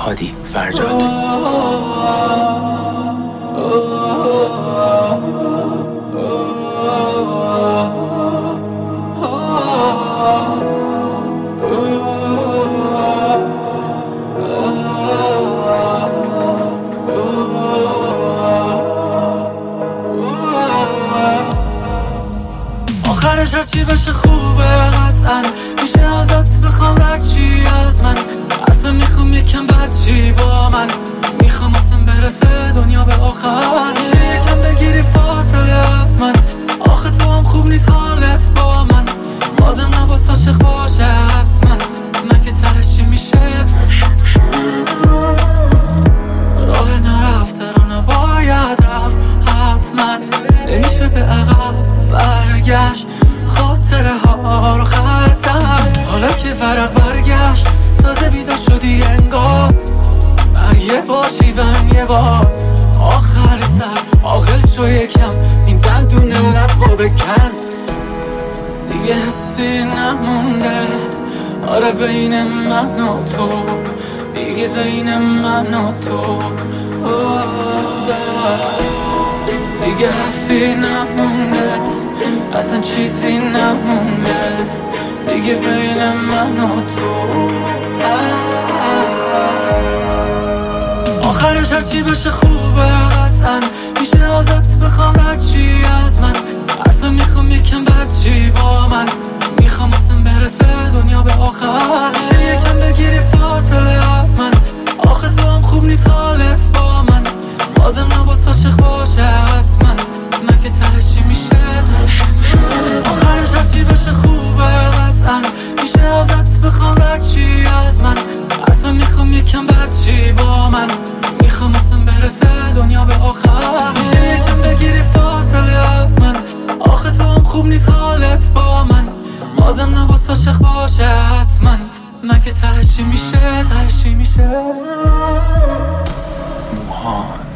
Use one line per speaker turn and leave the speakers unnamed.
هادی فرجاد.
آخرش هرچی بشه خوبه، قطعا میشه ازت بخوام رد چی از من. اصلا میخوام یکم بد چی با من، میخوام اصلا برسه دنیا به آخر. میشه یکم بگیری فاصله از من، آخه تو هم خوب نیست حالت با من. آدم نباست عاشق باشه حتما، مگه تهش چی میشه؟ راه نرفته رو نباید رفت حتما، نمیشه به عقب برگشت خاطره ها رو خطم. حالا که فرق برگشت تازه بیدار شدی انگار، یه باشی و یه بار آخر سر عاقل شو یکم، این دندون لب رو بکن. دیگه حسی نمونده، آره بین من و تو، دیگه بین من و تو. دیگه حرفی نمونده، اصلا چیزی نمونده، دیگه بین من و تو. آخرش هرچی بشه خوبه، قطعا میشه ازت بخوام رد چی از من. اصلا میخوام یکم بد چی با من، میخوام اصلا برسه دنیا به آخر. میشه یکم بگیری فاصله از من، آخه تو هم خوب نیست حالت با من. آدم نباست عاشق باشه حتما، مگه تهش چی میشه؟ آخرش هرچی بشه خوبه، قطعا میشه ازت بخوام رد چی از من. اصلا میخوام یکم بد چی با من، میخوام اصلا برسه دنیا به آخر. میشه یکم بگیری فاصله از من، آخه تو هم خوب نیست حالت با من. آدم نباست عاشق باشه حتما، مگه تهش چی میشه؟
موهان